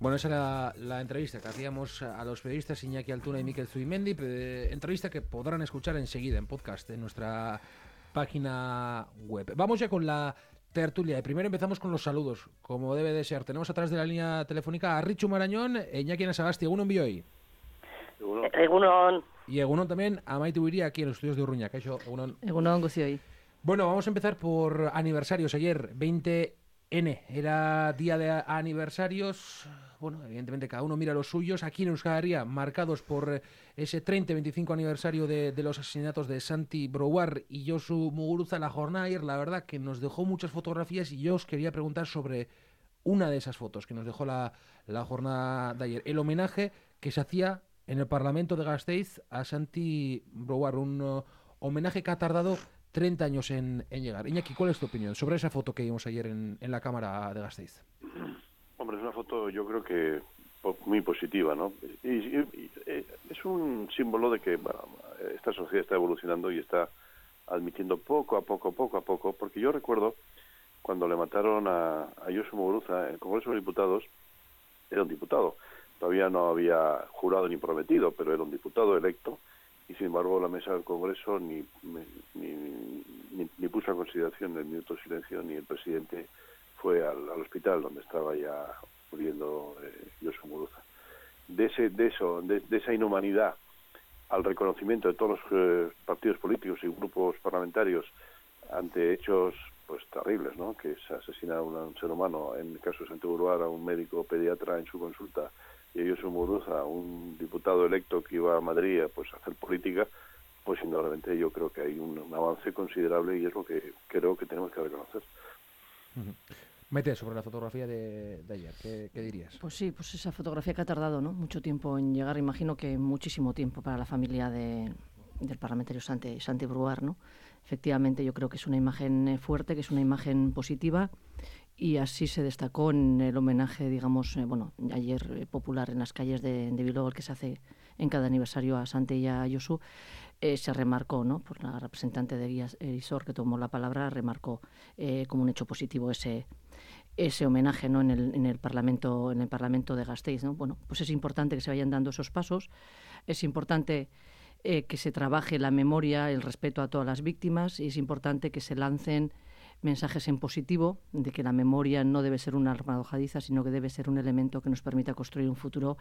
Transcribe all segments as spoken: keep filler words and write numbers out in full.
Bueno, esa era la, la entrevista que hacíamos a los periodistas Iñaki Altuna y Mikel Zubimendi, eh, entrevista que podrán escuchar enseguida en podcast en nuestra página web. Vamos ya con la tertulia. Primero empezamos con los saludos, como debe de ser. Tenemos atrás de la línea telefónica a Richu Marañón, Iñaki Anasagasti. Egunon Bioy. Egunon. Y Egunon también a Maite Ubiría, aquí en los estudios de Urruña. Egunon. Egunon, Guztioi. Bueno, vamos a empezar por aniversarios. Ayer, veinte ene, era día de aniversarios. Bueno, evidentemente cada uno mira los suyos. Aquí en Euskal Herria, marcados por ese treinta y veinticinco aniversario de, de los asesinatos de Santi Brouard y Josu Muguruza. La jornada ayer, la verdad, que nos dejó muchas fotografías y yo os quería preguntar sobre una de esas fotos que nos dejó la, la jornada de ayer. El homenaje que se hacía en el Parlamento de Gasteiz a Santi Brouard, un uh, homenaje que ha tardado treinta años en, en llegar. Iñaki, ¿cuál es tu opinión sobre esa foto que vimos ayer en, en la Cámara de Gasteiz? Hombre, es una foto yo creo que muy positiva, ¿no? Y, y, y es un símbolo de que bueno, esta sociedad está evolucionando y está admitiendo poco a poco, poco a poco, porque yo recuerdo cuando le mataron a, a Josu Muguruza en el Congreso de los Diputados, era un diputado, todavía no había jurado ni prometido, pero era un diputado electo, y sin embargo la mesa del Congreso ni, ni, ni, ni puso a consideración el minuto de silencio, ni el presidente fue al, al hospital donde estaba ya muriendo eh, Josu Muguruza. De ese, de eso, de, de esa inhumanidad al reconocimiento de todos los eh, partidos políticos y grupos parlamentarios ante hechos pues terribles, ¿no? Que se asesina a un, a un ser humano, en el caso de Santi Brouard, a un médico pediatra en su consulta, y a Josu Muguruza, un diputado electo que iba a Madrid pues, a hacer política, pues indudablemente yo creo que hay un, un avance considerable y es lo que creo que tenemos que reconocer. Uh-huh. Mete sobre la fotografía de, de ayer, ¿qué, ¿qué dirías? Pues sí, pues esa fotografía que ha tardado, ¿no?, mucho tiempo en llegar, imagino que muchísimo tiempo para la familia de, del parlamentario Santi, Santi Brouard, ¿no? Efectivamente, yo creo que es una imagen fuerte, que es una imagen positiva, y así se destacó en el homenaje, digamos, eh, bueno, ayer eh, popular en las calles de, de Bilbao, el que se hace en cada aniversario a Santi y a Josu, eh, se remarcó, ¿no?, por la representante de Guías Erisor, que tomó la palabra, remarcó eh, como un hecho positivo ese ese homenaje, ¿no?, en el en el Parlamento en el Parlamento de Gasteiz, ¿no? Bueno, pues es importante que se vayan dando esos pasos, es importante eh, que se trabaje la memoria, el respeto a todas las víctimas, y es importante que se lancen mensajes en positivo de que la memoria no debe ser una arma arrojadiza, sino que debe ser un elemento que nos permita construir un futuro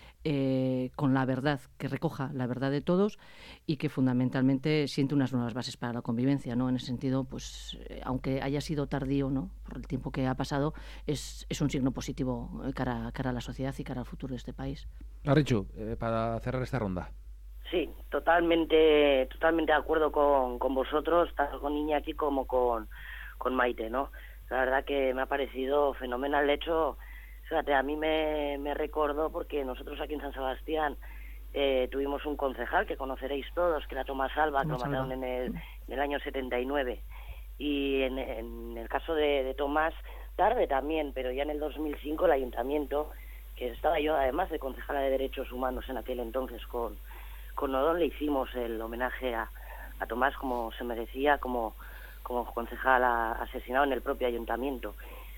eh, con la verdad, que recoja la verdad de todos y que fundamentalmente siente unas nuevas bases para la convivencia, ¿no? En ese sentido, pues eh, aunque haya sido tardío, ¿no?, por el tiempo que ha pasado, es, es un signo positivo cara, cara a la sociedad y cara al futuro de este país. Arrichu, eh, para cerrar esta ronda. Sí, totalmente totalmente de acuerdo con, con vosotros, tanto con Iñaki como con, con Maite, ¿no? La verdad que me ha parecido fenomenal. De hecho, fíjate, a mí me, me recordó porque nosotros aquí en San Sebastián eh, tuvimos un concejal que conoceréis todos, que era Tomás Alba, que lo mataron en el, en el año setenta y nueve. Y en, en el caso de, de Tomás, tarde también, pero ya en el dos mil cinco el ayuntamiento, que estaba yo además de concejala de Derechos Humanos en aquel entonces con, con Odón, le hicimos el homenaje a, a Tomás como se merecía, como, como concejal asesinado en el propio ayuntamiento.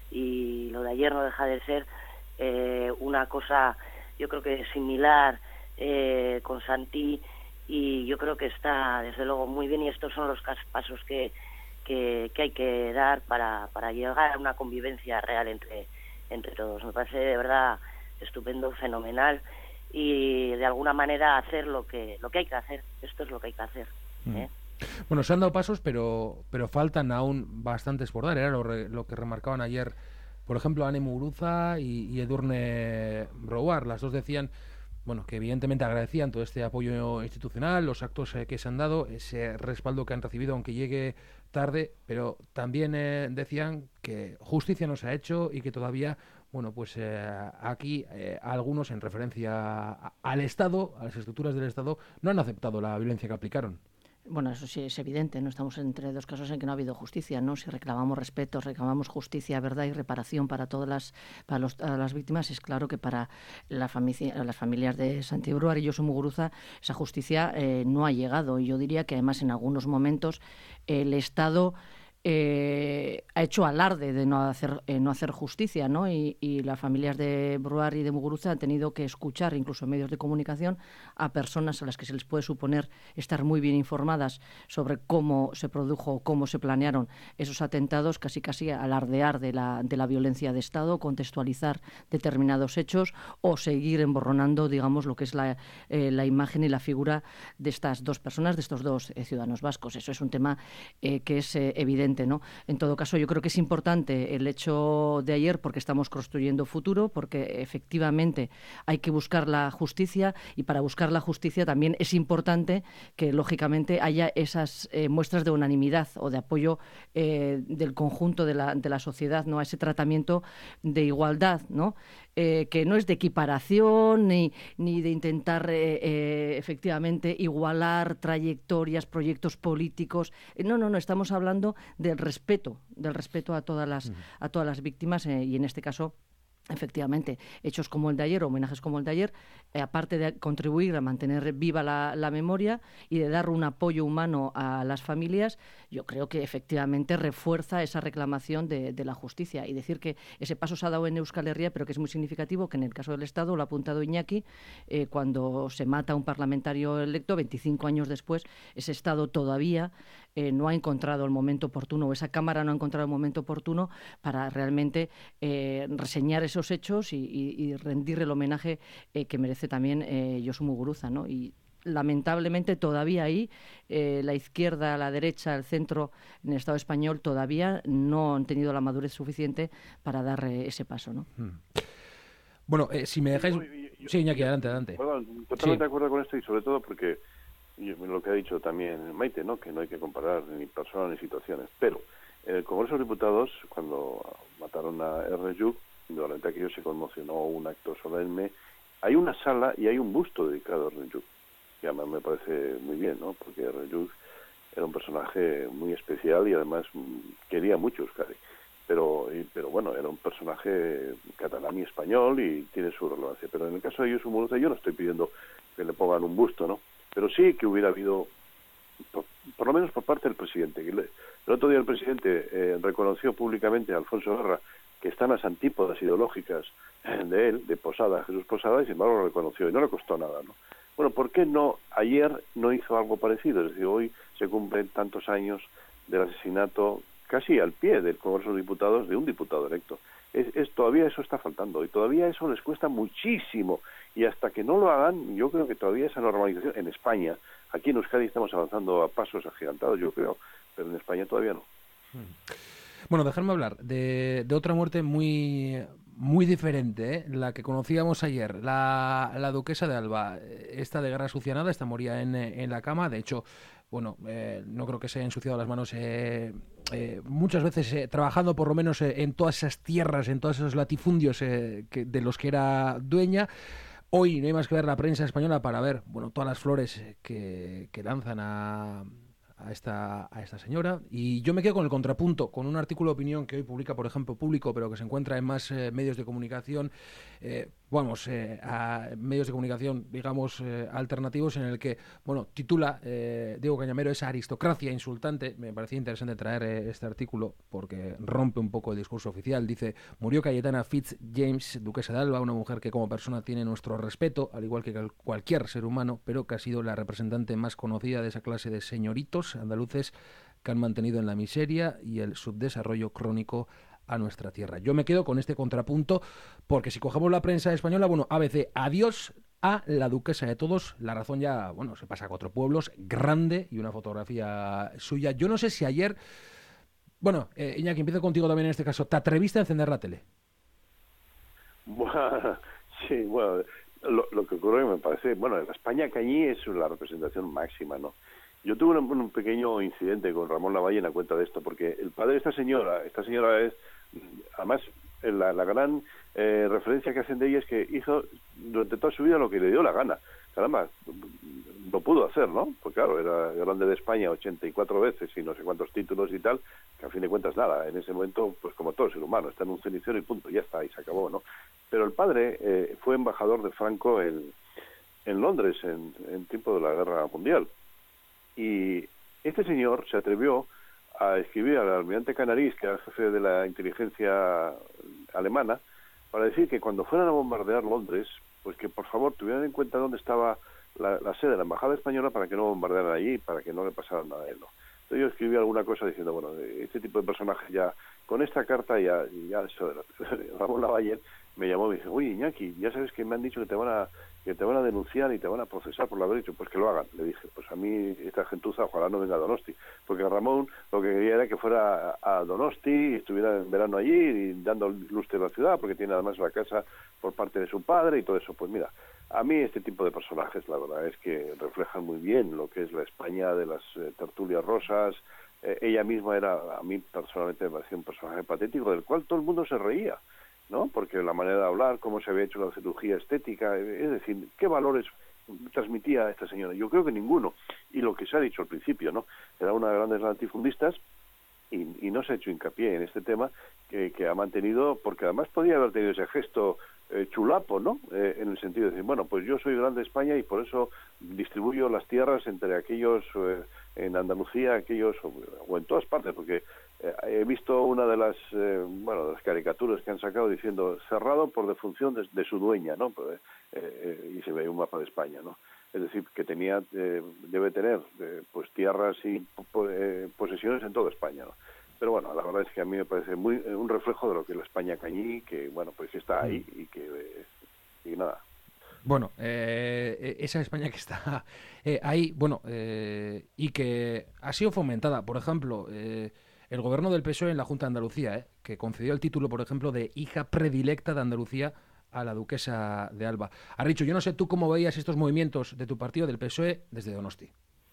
Y lo de ayer no deja de ser eh, una cosa, yo creo que similar eh, con Santi, y yo creo que está desde luego muy bien, y estos son los pasos que, que, que hay que dar para, para llegar a una convivencia real entre, entre todos. Me parece de verdad estupendo, fenomenal, y de alguna manera hacer lo que lo que hay que hacer. Esto es lo que hay que hacer, ¿eh? Bueno, se han dado pasos, pero pero faltan aún bastantes por dar. Era lo, re, lo que remarcaban ayer, por ejemplo, Ane Muguruza y, y Edurne Brouard. Las dos decían, bueno, que evidentemente agradecían todo este apoyo institucional, los actos eh, que se han dado, ese respaldo que han recibido, aunque llegue tarde, pero también eh, decían que justicia no se ha hecho y que todavía, bueno, pues eh, aquí eh, algunos, en referencia a, al Estado, a las estructuras del Estado, no han aceptado la violencia que aplicaron. Bueno, eso sí es evidente, ¿no? Estamos entre dos casos en que no ha habido justicia, ¿no? Si reclamamos respeto, reclamamos justicia, verdad y reparación para todas las para los, las víctimas, es claro que para la familia, las familias de Santi Brouard y Josu Muguruza esa justicia eh, no ha llegado. Y yo diría que además en algunos momentos el Estado eh, ha hecho alarde de no hacer, eh, no hacer justicia, ¿no? Y, y las familias de Bruar y de Muguruza han tenido que escuchar, incluso en medios de comunicación, a personas a las que se les puede suponer estar muy bien informadas sobre cómo se produjo, cómo se planearon esos atentados, casi casi alardear de la, de la violencia de Estado, contextualizar determinados hechos o seguir emborronando, digamos, lo que es la, eh, la imagen y la figura de estas dos personas, de estos dos eh, ciudadanos vascos. Eso es un tema eh, que es eh, evidente, ¿no? En todo caso, yo creo que es importante el hecho de ayer porque estamos construyendo futuro, porque efectivamente hay que buscar la justicia y para buscar la justicia también es importante que, lógicamente, haya esas eh, muestras de unanimidad o de apoyo eh, del conjunto de la, de la sociedad, ¿no? A ese tratamiento de igualdad, ¿no? Eh, que no es de equiparación ni, ni de intentar eh, eh, efectivamente igualar trayectorias, proyectos políticos. Eh, no, no, no, estamos hablando del respeto, del respeto a todas las, uh-huh. a todas las víctimas eh, y en este caso, efectivamente, hechos como el de ayer, homenajes como el de ayer, eh, aparte de contribuir a mantener viva la, la memoria y de dar un apoyo humano a las familias, yo creo que efectivamente refuerza esa reclamación de, de la justicia y decir que ese paso se ha dado en Euskal Herria, pero que es muy significativo que en el caso del Estado, lo ha apuntado Iñaki, eh, cuando se mata a un parlamentario electo, veinticinco años después, ese Estado todavía eh, no ha encontrado el momento oportuno, o esa Cámara no ha encontrado el momento oportuno para realmente eh, reseñar esos hechos y, y, y rendir el homenaje eh, que merece también eh, Josu Muguruza, ¿no? Y lamentablemente todavía ahí eh, la izquierda, la derecha, el centro en el Estado español todavía no han tenido la madurez suficiente para dar eh, ese paso, ¿no? Hmm. Bueno, eh, si me dejáis... Sí, Iñaki, adelante, adelante. Perdón, totalmente sí. de acuerdo con esto y sobre todo porque lo que ha dicho también Maite, ¿no? Que no hay que comparar ni personas ni situaciones, pero en el Congreso de los Diputados, cuando mataron a Ernest Lluch, durante aquello se conmocionó un acto solemne. Hay una sala y hay un busto dedicado a Ernest Lluch, que además me parece muy bien, ¿no? Porque Ernest Lluch era un personaje muy especial y además quería mucho Euskadi. Pero, pero bueno, era un personaje catalán y español y tiene su relevancia. Pero en el caso de Josu Muguruza yo no estoy pidiendo que le pongan un busto, ¿no? Pero sí que hubiera habido, por, por lo menos por parte del presidente, que le, el otro día el presidente eh, reconoció públicamente a Alfonso Guerra que están las antípodas ideológicas de él, de Posada, Jesús Posada, y sin embargo lo reconoció y no le costó nada, ¿no? Bueno, ¿por qué no ayer no hizo algo parecido? Es decir, hoy se cumplen tantos años del asesinato casi al pie del Congreso de Diputados de un diputado electo. Es, es todavía eso está faltando y todavía eso les cuesta muchísimo y hasta que no lo hagan, yo creo que todavía esa normalización en España, aquí en Euskadi estamos avanzando a pasos agigantados, yo creo, pero en España todavía no. Bueno, dejadme hablar de, de otra muerte muy muy diferente, ¿eh? La que conocíamos ayer, la, la duquesa de Alba, esta de Guerra Sucia Nada, esta moría en, en la cama, de hecho, bueno, eh, no creo que se haya ensuciado las manos eh, eh, muchas veces eh, trabajando por lo menos eh, en todas esas tierras, en todos esos latifundios eh, que, de los que era dueña. Hoy no hay más que ver la prensa española para ver, bueno, todas las flores que, que lanzan a... A esta, a esta señora, y yo me quedo con el contrapunto, con un artículo de opinión que hoy publica, por ejemplo, Público, pero que se encuentra en más eh, medios de comunicación, eh, vamos, eh, a medios de comunicación, digamos, eh, alternativos, en el que, bueno, titula eh, Diego Cañamero, esa aristocracia insultante. Me parecía interesante traer eh, este artículo porque rompe un poco el discurso oficial. Dice, murió Cayetana Fitzjames, duquesa de Alba, una mujer que como persona tiene nuestro respeto, al igual que cualquier ser humano, pero que ha sido la representante más conocida de esa clase de señoritos andaluces que han mantenido en la miseria y el subdesarrollo crónico a nuestra tierra. Yo me quedo con este contrapunto porque si cogemos la prensa española, bueno, A B C, adiós a la duquesa de todos, la razón ya, bueno, se pasa a cuatro pueblos, grande, y una fotografía suya. Yo no sé si ayer, bueno, eh, Iñaki, empiezo contigo también en este caso, ¿te atreviste a encender la tele? Bueno, sí, bueno, lo, lo que ocurre me parece, bueno, la España cañí es la representación máxima, ¿no? Yo tuve un, un pequeño incidente con Ramón Lavalle en la cuenta de esto, porque el padre de esta señora, esta señora es, además, la, la gran eh, referencia que hacen de ella es que hizo durante toda su vida lo que le dio la gana. Caramba, lo pudo hacer, ¿no? Pues claro, era grande de España ochenta y cuatro veces y no sé cuántos títulos y tal, que a fin de cuentas nada. En ese momento, pues como todo ser humano, está en un cenicero y punto, ya está, y se acabó, ¿no? Pero el padre eh, fue embajador de Franco en, en Londres en, en tiempo de la Guerra Mundial. Y este señor se atrevió a escribir al almirante Canaris, que era el jefe de la inteligencia alemana, para decir que cuando fueran a bombardear Londres, pues que por favor tuvieran en cuenta dónde estaba la, la sede de la embajada española para que no bombardearan allí, para que no le pasara nada a él, ¿no? Entonces yo escribí alguna cosa diciendo, bueno, este tipo de personajes ya, con esta carta ya, ya eso de Ramón Lavalle me llamó y me dice, oye Iñaki, ya sabes que me han dicho que te van a que te van a denunciar y te van a procesar por lo haber hecho, pues que lo hagan. Le dije, pues a mí esta gentuza ojalá no venga a Donosti, porque Ramón lo que quería era que fuera a, a Donosti y estuviera en verano allí y dando lustre a la ciudad, porque tiene además la casa por parte de su padre y todo eso. Pues mira, a mí este tipo de personajes la verdad es que reflejan muy bien lo que es la España de las eh, tertulias rosas. Eh, ella misma era, a mí personalmente me parecía un personaje patético del cual todo el mundo se reía, ¿no? Porque la manera de hablar, cómo se había hecho la cirugía estética, es decir, ¿qué valores transmitía esta señora? Yo creo que ninguno. Y lo que se ha dicho al principio, ¿no? Era una de las grandes latifundistas y, y no se ha hecho hincapié en este tema que, que ha mantenido, porque además podía haber tenido ese gesto eh, chulapo, ¿no? Eh, en el sentido de decir, bueno, pues yo soy grande de España y por eso distribuyo las tierras entre aquellos eh, en Andalucía, aquellos o, o en todas partes, porque eh, he visto una de las eh, bueno de las caricaturas que han sacado diciendo cerrado por defunción de, de su dueña, ¿no? Pues, eh, eh, y se ve un mapa de España, ¿no? Es decir, que tenía eh, debe tener eh, pues tierras y po, eh, posesiones en toda España, ¿no? Pero bueno, la verdad es que a mí me parece muy eh, un reflejo de lo que es la España cañí, que bueno, pues está ahí y que eh, y nada. Bueno, eh, esa España que está eh, ahí, bueno, eh, y que ha sido fomentada, por ejemplo, eh, el gobierno del P S O E en la Junta de Andalucía, eh, que concedió el título, por ejemplo, de hija predilecta de Andalucía a la duquesa de Alba. Arricho, yo no sé tú cómo veías estos movimientos de tu partido, del P S O E, desde Donosti.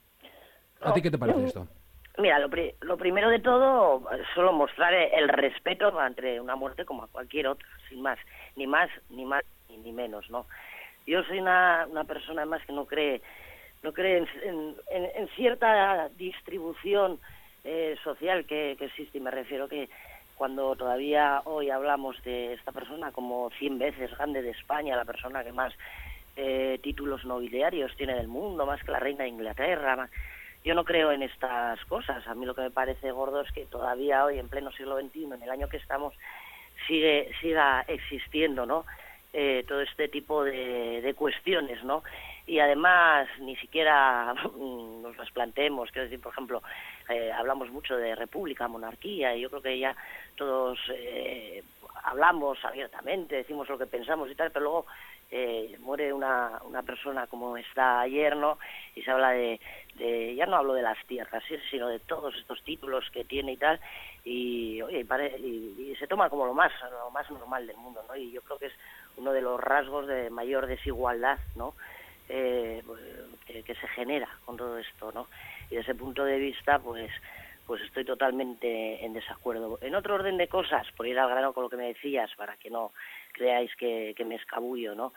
¿A ti qué te parece esto? Mira, lo, pri lo primero de todo, solo mostrar el respeto ante una muerte como a cualquier otra, sin más, ni más, ni más, ni, ni menos, ¿no? Yo soy una, una persona más que no cree, no cree en, en, en, en cierta distribución eh, social que, que existe, y me refiero que cuando todavía hoy hablamos de esta persona como cien veces grande de España, la persona que más eh, títulos nobiliarios tiene del mundo, más que la reina de Inglaterra, más, yo no creo en estas cosas. A mí lo que me parece gordo es que todavía hoy, en pleno siglo veintiuno, en el año que estamos, sigue siga existiendo, ¿no? Eh, todo este tipo de, de cuestiones, ¿no? Y además ni siquiera nos las planteemos. Quiero decir, por ejemplo, eh, hablamos mucho de república, monarquía, y yo creo que ya todos eh, hablamos abiertamente, decimos lo que pensamos y tal, pero luego eh, muere una, una persona como está ayer, ¿no? Y se habla de, de, ya no hablo de las tierras, ¿sí? Sino de todos estos títulos que tiene y tal, y, oye, y, pare, y, y se toma como lo más, lo más normal del mundo, ¿no? Y yo creo que es uno de los rasgos de mayor desigualdad, ¿no? Eh, que, que se genera con todo esto, ¿no? Y desde ese punto de vista, pues pues estoy totalmente en desacuerdo. En otro orden de cosas, por ir al grano con lo que me decías, para que no creáis que, que me escabullo, ¿no?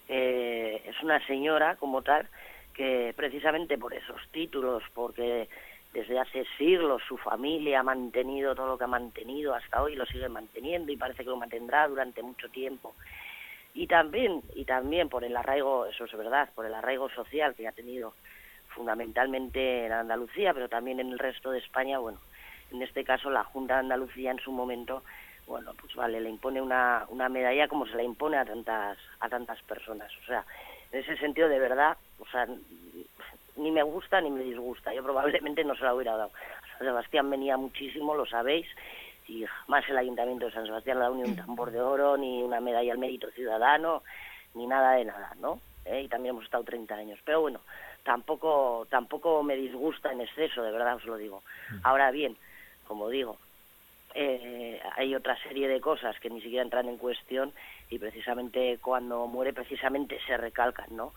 Eh, es una señora como tal que precisamente por esos títulos, porque desde hace siglos su familia ha mantenido todo lo que ha mantenido hasta hoy, lo sigue manteniendo y parece que lo mantendrá durante mucho tiempo. Y también, y también por el arraigo, eso es verdad, por el arraigo social que ha tenido fundamentalmente en Andalucía, pero también en el resto de España. Bueno, en este caso la Junta de Andalucía en su momento, bueno, pues vale, le impone una, una medalla como se la impone a tantas, a tantas personas. O sea, en ese sentido, de verdad, o sea, ni me gusta ni me disgusta. Yo probablemente no se la hubiera dado. San Sebastián venía muchísimo, lo sabéis, y jamás el Ayuntamiento de San Sebastián le ha dado ni un tambor de oro, ni una medalla al mérito ciudadano, ni nada de nada, ¿no? ¿Eh? Y también hemos estado treinta años. Pero bueno, tampoco tampoco me disgusta en exceso, de verdad os lo digo. Ahora bien, como digo, eh, hay otra serie de cosas que ni siquiera entran en cuestión y precisamente cuando muere precisamente se recalcan, ¿no?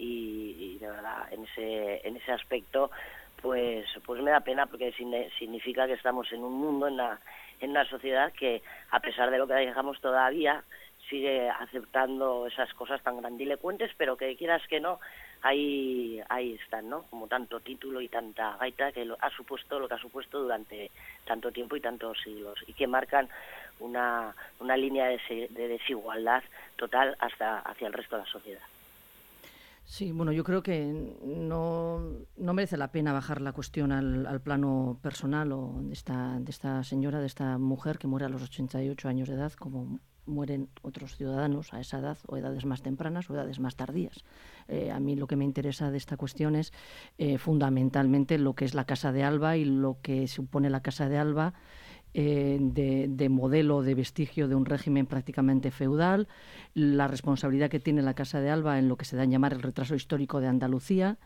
Y, y de verdad, en ese en ese aspecto, pues pues me da pena, porque significa que estamos en un mundo, en la en una sociedad que, a pesar de lo que dejamos todavía, sigue aceptando esas cosas tan grandilocuentes, pero que quieras que no, ahí ahí están, ¿no? Como tanto título y tanta gaita que lo, ha supuesto lo que ha supuesto durante tanto tiempo y tantos siglos, y que marcan una una línea de, de desigualdad total hasta hacia el resto de la sociedad. Sí, bueno, yo creo que no, no merece la pena bajar la cuestión al, al plano personal o de esta, de esta señora, de esta mujer que muere a los ochenta y ocho años de edad, como mueren otros ciudadanos a esa edad, o edades más tempranas o edades más tardías. Eh, a mí lo que me interesa de esta cuestión es eh, fundamentalmente lo que es la Casa de Alba y lo que supone la Casa de Alba Eh, de, de modelo, de vestigio de un régimen prácticamente feudal, la responsabilidad que tiene la Casa de Alba en lo que se da a llamar el retraso histórico de Andalucía,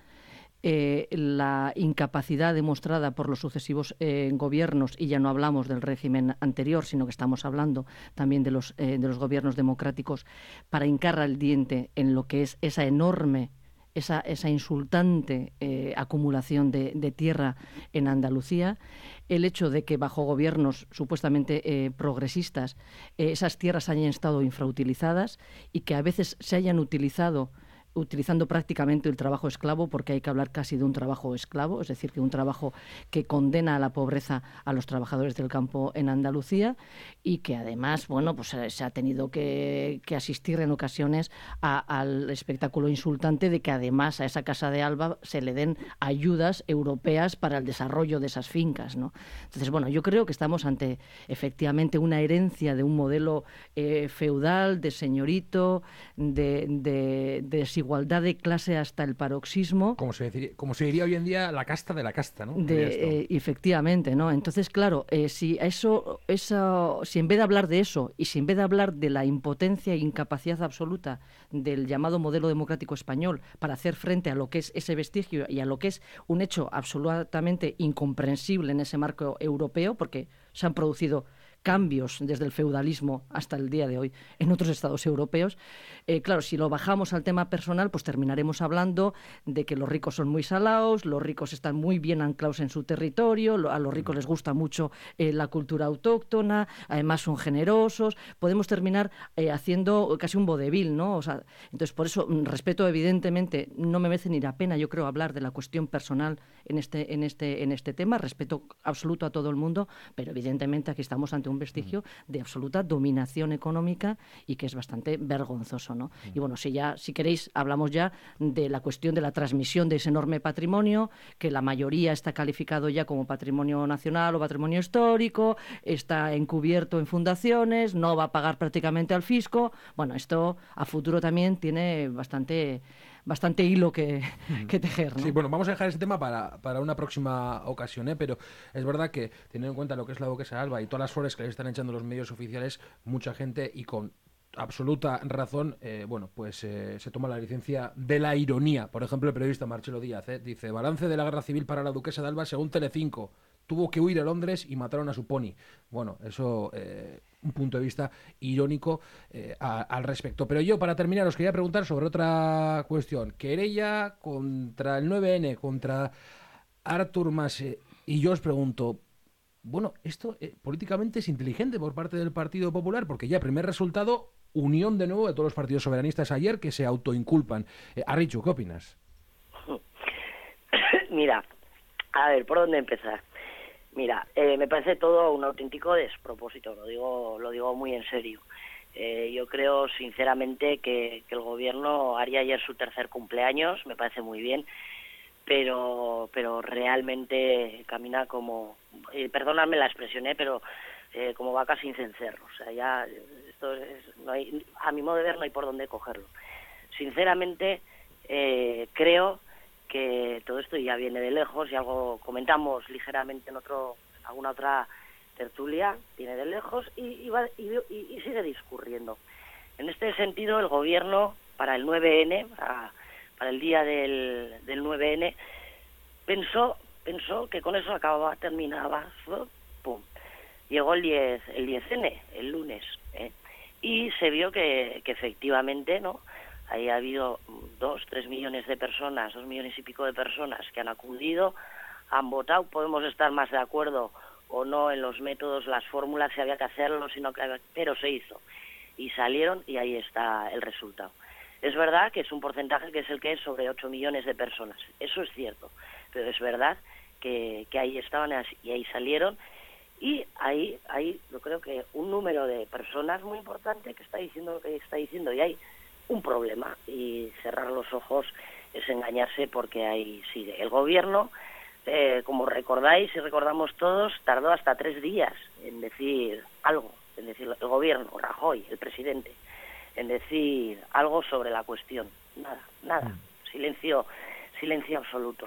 eh, la incapacidad demostrada por los sucesivos eh, gobiernos, y ya no hablamos del régimen anterior, sino que estamos hablando también de los, eh, de los gobiernos democráticos, para hincar al diente en lo que es esa enorme Esa, esa insultante eh, acumulación de, de tierra en Andalucía, el hecho de que bajo gobiernos supuestamente eh, progresistas eh, esas tierras hayan estado infrautilizadas y que a veces se hayan utilizado utilizando prácticamente el trabajo esclavo, porque hay que hablar casi de un trabajo esclavo, es decir, que un trabajo que condena a la pobreza a los trabajadores del campo en Andalucía, y que además, bueno, pues se ha tenido que, que asistir en ocasiones a, al espectáculo insultante de que además a esa Casa de Alba se le den ayudas europeas para el desarrollo de esas fincas, ¿no? Entonces, bueno, yo creo que estamos ante efectivamente una herencia de un modelo eh, feudal, de señorito, de, de, de igualdad de clase hasta el paroxismo. Como se, diría, como se diría hoy en día, la casta de la casta, ¿no? De, eh, efectivamente, ¿no? Entonces, claro, eh, si eso, eso, si en vez de hablar de eso y si en vez de hablar de la impotencia e incapacidad absoluta del llamado modelo democrático español para hacer frente a lo que es ese vestigio y a lo que es un hecho absolutamente incomprensible en ese marco europeo, porque se han producido cambios desde el feudalismo hasta el día de hoy en otros estados europeos. Eh, claro, si lo bajamos al tema personal, pues terminaremos hablando de que los ricos son muy salados, los ricos están muy bien anclados en su territorio, lo, a los ricos les gusta mucho eh, la cultura autóctona, además son generosos. Podemos terminar eh, haciendo casi un vodevil, ¿no? O sea, entonces, por eso, respeto, evidentemente, no me merece ni la pena, yo creo, hablar de la cuestión personal en este, en este, en este tema. Respeto absoluto a todo el mundo, pero evidentemente aquí estamos ante un vestigio de absoluta dominación económica y que es bastante vergonzoso, ¿no? Y bueno, si ya, si queréis, hablamos ya de la cuestión de la transmisión de ese enorme patrimonio, que la mayoría está calificado ya como patrimonio nacional o patrimonio histórico, está encubierto en fundaciones, no va a pagar prácticamente al fisco. Bueno, esto a futuro también tiene bastante bastante hilo que, que tejer, ¿no? Sí, bueno, vamos a dejar ese tema para, para una próxima ocasión, ¿eh? Pero es verdad que, teniendo en cuenta lo que es la Duquesa de Alba y todas las flores que le están echando los medios oficiales, mucha gente, y con absoluta razón, eh, bueno, pues eh, se toma la licencia de la ironía. Por ejemplo, el periodista Marcelo Díaz, ¿eh? dice: balance de la guerra civil para la Duquesa de Alba según Telecinco. Tuvo que huir a Londres y mataron a su pony. Bueno, eso, eh, un punto de vista irónico eh, a, al respecto. Pero yo, para terminar, os quería preguntar sobre otra cuestión. Querella contra el nueve ene, contra Artur Mas. Eh, y yo os pregunto, bueno, esto eh, políticamente es inteligente por parte del Partido Popular, porque ya, primer resultado, unión de nuevo de todos los partidos soberanistas ayer que se autoinculpan. Eh, Arritxu, ¿qué opinas? Mira, a ver, ¿por dónde empezar? Mira, eh, me parece todo un auténtico despropósito, lo digo, lo digo muy en serio. Eh, yo creo sinceramente que, que el gobierno haría ayer su tercer cumpleaños, me parece muy bien, pero pero realmente camina como, eh, perdóname la expresión, eh, pero eh, como vaca sin cencerro. O sea, ya esto es, no hay, a mi modo de ver no hay por dónde cogerlo. Sinceramente eh, creo que todo esto ya viene de lejos, y algo comentamos ligeramente en otro alguna otra tertulia, viene de lejos y, y, va, y, y, y sigue discurriendo. En este sentido, el gobierno, para el nueve ene, para, para el día del, del nueve ene, pensó pensó que con eso acababa, terminaba, pum. Llegó el diez, el diez ene, el lunes, ¿eh? Y se vio que, que efectivamente, ¿no?, ahí ha habido dos, tres millones de personas, dos millones y pico de personas que han acudido, han votado. Podemos estar más de acuerdo o no en los métodos, las fórmulas, si había que hacerlo, sino que, pero se hizo. Y salieron y ahí está el resultado. Es verdad que es un porcentaje que es el que es sobre ocho millones de personas. Eso es cierto. Pero es verdad que, que ahí estaban y ahí salieron. Y ahí, ahí yo creo que un número de personas muy importante que está diciendo lo que está diciendo. Y hay un problema, y cerrar los ojos es engañarse, porque ahí sigue. El gobierno, eh, como recordáis y recordamos todos, tardó hasta tres días en decir algo, en decir el gobierno, Rajoy, el presidente, en decir algo sobre la cuestión. Nada, nada, silencio, silencio absoluto.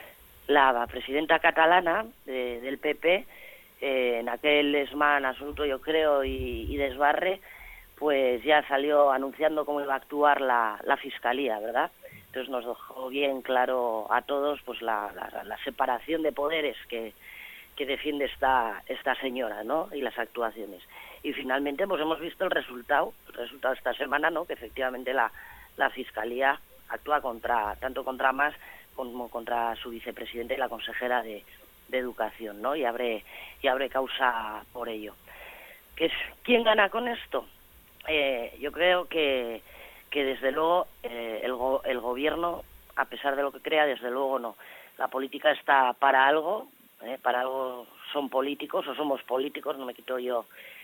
La presidenta catalana de, del P P, eh, en aquel desmán absoluto, yo creo, y, y desbarre, pues ya salió anunciando cómo iba a actuar la, la Fiscalía, ¿verdad? Entonces nos dejó bien claro a todos pues la, la, la separación de poderes que, que defiende esta, esta señora, ¿no? Y las actuaciones. Y finalmente pues hemos visto el resultado, el resultado esta semana, ¿no? Que efectivamente la, la Fiscalía actúa contra, tanto contra Mas como contra su vicepresidente y la consejera de, de Educación, ¿no? Y abre, y abre causa por ello. ¿Qué es, ¿Quién gana con esto? Eh, yo creo que, que desde luego eh, el, go, el gobierno, a pesar de lo que crea, desde luego no. La política está para algo, eh, para algo son políticos o somos políticos, no me quito yo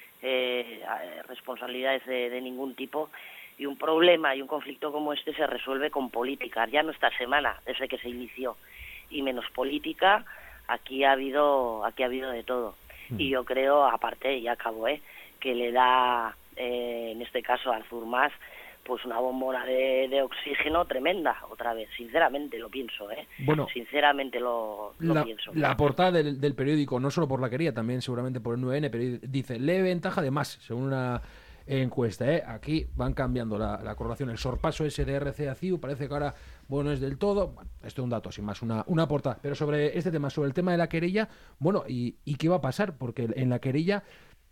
eh, responsabilidades de, de ningún tipo, y un problema y un conflicto como este se resuelve con política. Ya no esta semana, desde que se inició, y menos política, aquí ha habido, aquí ha habido de todo. Mm. Y yo creo, aparte, y acabo, eh, que le da Eh, en este caso a Artur Mas pues una bombona de, de oxígeno tremenda, otra vez, sinceramente lo pienso, ¿eh? Bueno, sinceramente lo, lo la, pienso. La portada del, del periódico, no solo por la quería, también seguramente por el nueve ene, pero dice, leve ventaja de Mas, según una encuesta, ¿eh? Aquí van cambiando la, la correlación, el sorpaso ese de R C a C I U parece que ahora, bueno, es del todo, bueno, esto es un dato, sin más, una, una portada, pero sobre este tema, sobre el tema de la querella, bueno, ¿y, y qué va a pasar? Porque en la querella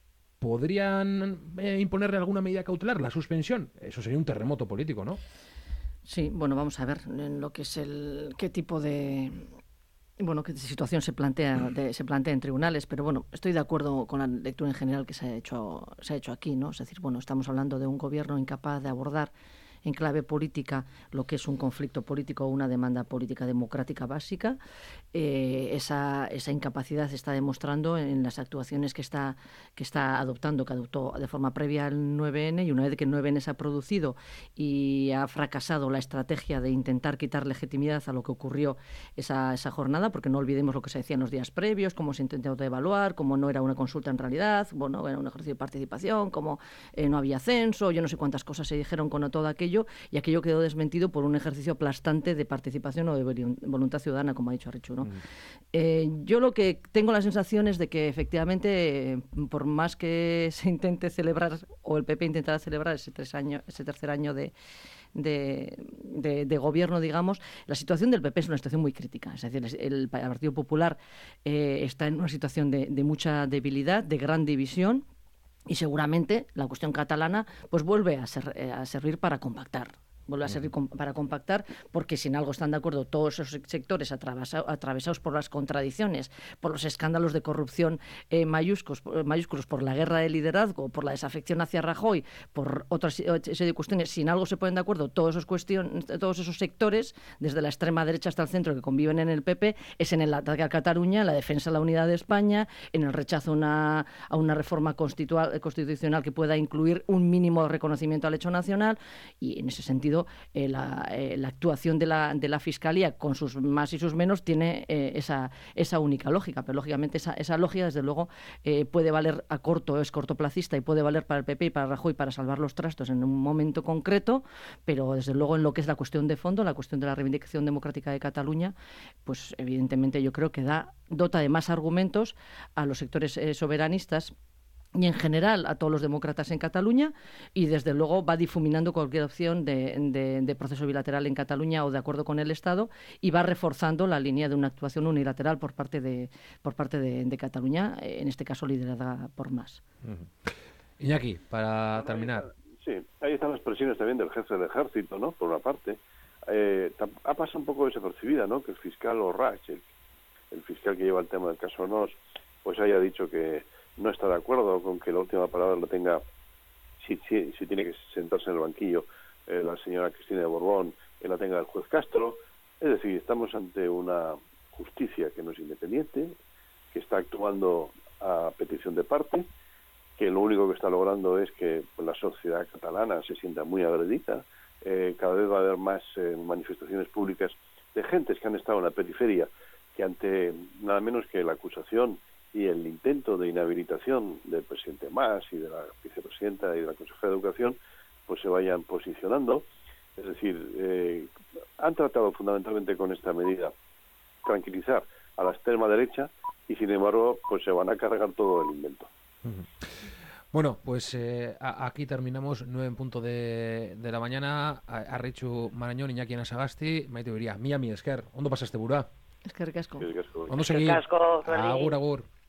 ¿podrían eh, imponerle alguna medida cautelar? La suspensión. Eso sería un terremoto político, ¿no? Sí, bueno, vamos a ver en lo que es el qué tipo de bueno qué situación se plantea de, se plantea en tribunales, pero bueno, estoy de acuerdo con la lectura en general que se ha hecho se ha hecho aquí, ¿no? Es decir, bueno, estamos hablando de un gobierno incapaz de abordar en clave política lo que es un conflicto político o una demanda política democrática básica. Eh, esa, esa incapacidad se está demostrando en las actuaciones que está, que está adoptando, que adoptó de forma previa al nueve ene, y una vez que el nueve ene se ha producido y ha fracasado la estrategia de intentar quitar legitimidad a lo que ocurrió esa, esa jornada, porque no olvidemos lo que se decía en los días previos, cómo se intentó evaluar, cómo no era una consulta en realidad, bueno, era un ejercicio de participación, cómo eh, no había censo, yo no sé cuántas cosas se dijeron con todo aquello, y aquello quedó desmentido por un ejercicio aplastante de participación o de voluntad ciudadana, como ha dicho Richu, ¿no? Mm. Eh, yo lo que tengo la sensación es de que efectivamente, por más que se intente celebrar, o el P P intentará celebrar ese, tres año, ese tercer año de De, de, de gobierno, digamos, la situación del P P es una situación muy crítica. Es decir, el, el Partido Popular eh, está en una situación de, de mucha debilidad, de gran división, y seguramente la cuestión catalana pues vuelve a, ser, eh, a servir para compactar. Vuelve a servir com- para compactar, porque si en algo están de acuerdo todos esos sectores atravesa- atravesados por las contradicciones, por los escándalos de corrupción eh, mayúsculos, mayúsculos, por la guerra de liderazgo, por la desafección hacia Rajoy, por otras serie de cuestiones, si en algo se ponen de acuerdo todos esos, cuestion- todos esos sectores, desde la extrema derecha hasta el centro, que conviven en el P P, es en el ataque a Cataluña, en la defensa de la unidad de España, en el rechazo a una, a una reforma constitu- constitucional que pueda incluir un mínimo reconocimiento al hecho nacional, y en ese sentido Eh, la, eh, la actuación de la, de la Fiscalía, con sus más y sus menos, tiene eh, esa, esa única lógica, pero lógicamente esa, esa lógica, desde luego, eh, puede valer a corto, es cortoplacista, y puede valer para el P P y para Rajoy para salvar los trastos en un momento concreto, pero desde luego en lo que es la cuestión de fondo, la cuestión de la reivindicación democrática de Cataluña, pues evidentemente yo creo que da dota de más argumentos a los sectores eh, soberanistas y en general a todos los demócratas en Cataluña, y desde luego va difuminando cualquier opción de, de, de proceso bilateral en Cataluña o de acuerdo con el Estado, y va reforzando la línea de una actuación unilateral por parte de, por parte de, de Cataluña, en este caso liderada por Mas. Uh-huh. Iñaki, para terminar. Sí, ahí están las presiones también del jefe del ejército, ¿no? Por una parte. Eh, ha pasado un poco desapercibida, ¿no? Que el fiscal Orrach, el, el fiscal que lleva el tema del caso Nos, pues haya dicho que no está de acuerdo con que la última palabra la tenga, si, si, si tiene que sentarse en el banquillo eh, la señora Cristina de Borbón, que la tenga el juez Castro. Es decir, estamos ante una justicia que no es independiente, que está actuando a petición de parte, que lo único que está logrando es que pues, la sociedad catalana se sienta muy agredida. Eh, cada vez va a haber más eh, manifestaciones públicas de gentes que han estado en la periferia, que ante nada menos que la acusación y el intento de inhabilitación del presidente Mas y de la vicepresidenta y de la consejera de Educación, pues se vayan posicionando. Es decir, eh, han tratado fundamentalmente con esta medida tranquilizar a la extrema derecha y sin embargo pues se van a cargar todo el invento. Uh-huh. Bueno, pues eh, a, aquí terminamos nueve en punto de, de la mañana. Arretxu Marañón, Iñaki Anasagasti, Maite Uria, Miami Esker, ondo pasaste burua? Eskerrik asko. Eskerrik asko. Ondo segi. Eskerrik asko, Toni. Agur, agur.